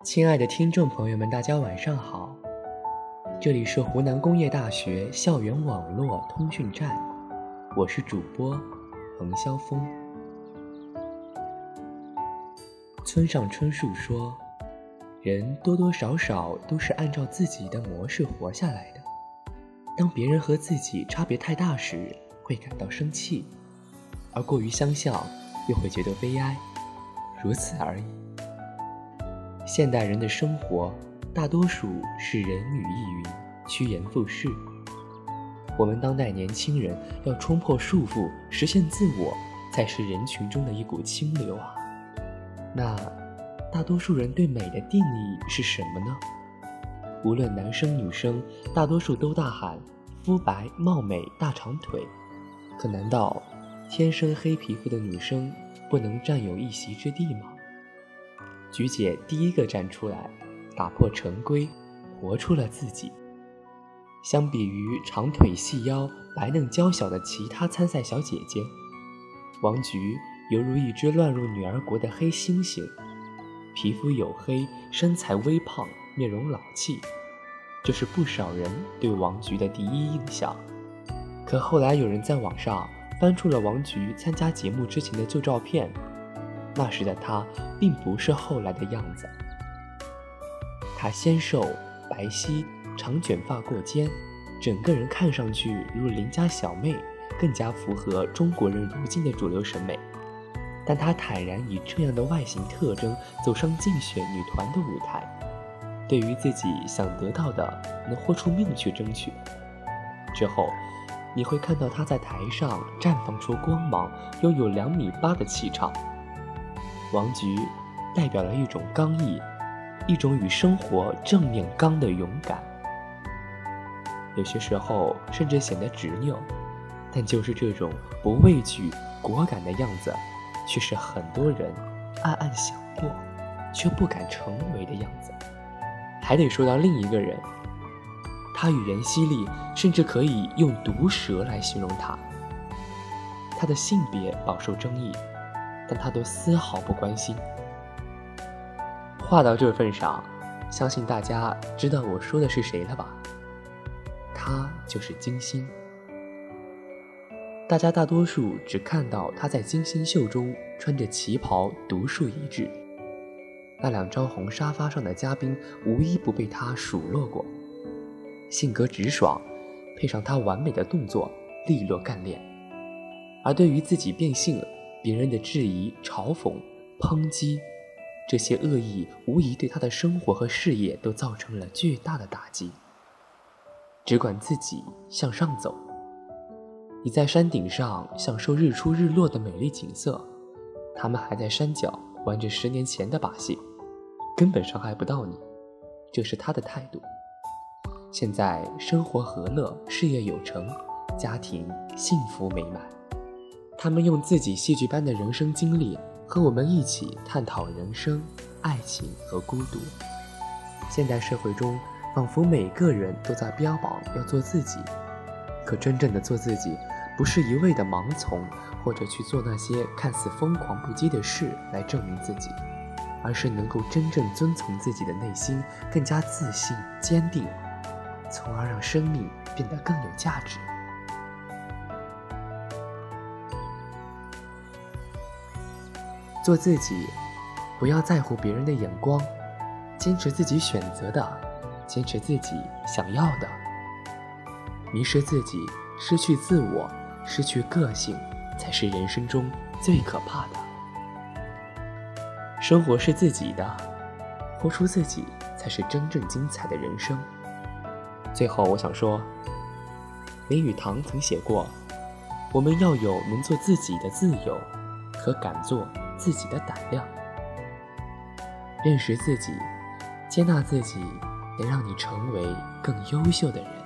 亲爱的听众朋友们，大家晚上好，这里是湖南工业大学校园网络通讯站，我是主播彭霄峰。村上春树说，人多多少少都是按照自己的模式活下来的，当别人和自己差别太大时，会感到生气，而过于相像又会觉得悲哀，如此而已。现代人的生活大多数是人云亦云，趋炎附势。我们当代年轻人要冲破束缚，实现自我，才是人群中的一股清流啊。那大多数人对美的定义是什么呢？无论男生女生，大多数都大喊肤白貌美大长腿。可难道天生黑皮肤的女生不能占有一席之地吗？菊姐第一个站出来，打破陈规，活出了自己。相比于长腿细腰、白嫩娇小的其他参赛小姐姐，王菊犹如一只乱入女儿国的黑猩猩，皮肤黝黑，身材微胖，面容老气，这是不少人对王菊的第一印象。可后来有人在网上翻出了王菊参加节目之前的旧照片，那时的她并不是后来的样子。她纤瘦白皙，长卷发过肩，整个人看上去如邻家小妹，更加符合中国人如今的主流审美。但她坦然以这样的外形特征走上竞选女团的舞台，对于自己想得到的能豁出命去争取。之后你会看到她在台上绽放出光芒，拥有2.8米的气场。王菊代表了一种刚毅，一种与生活正面刚的勇敢，有些时候甚至显得执拗，但就是这种不畏惧果敢的样子，却是很多人暗暗想过却不敢成为的样子。还得说到另一个人，他语言犀利，甚至可以用毒舌来形容他。他的性别饱受争议，但他都丝毫不关心。话到这份上，相信大家知道我说的是谁了吧？他就是金星。大家大多数只看到他在金星秀中穿着旗袍独树一帜，那2张红沙发上的嘉宾无一不被他数落过。性格直爽，配上他完美的动作，利落干练。而对于自己变性，别人的质疑、嘲讽、抨击，这些恶意无疑对他的生活和事业都造成了巨大的打击。只管自己向上走。你在山顶上享受日出日落的美丽景色，他们还在山脚玩着10年前的把戏，根本伤害不到你，这是他的态度。现在生活和乐，事业有成，家庭幸福美满。他们用自己戏剧般的人生经历和我们一起探讨人生、爱情和孤独。现代社会中，仿佛每个人都在标榜要做自己，可真正的做自己，不是一味的盲从，或者去做那些看似疯狂不羁的事来证明自己，而是能够真正遵从自己的内心，更加自信坚定，从而让生命变得更有价值。做自己，不要在乎别人的眼光，坚持自己选择的，坚持自己想要的。迷失自己，失去自我，失去个性，才是人生中最可怕的。生活是自己的，活出自己才是真正精彩的人生。最后我想说，林语堂曾写过，我们要有能做自己的自由和敢做自己的胆量。认识自己，接纳自己，能让你成为更优秀的人。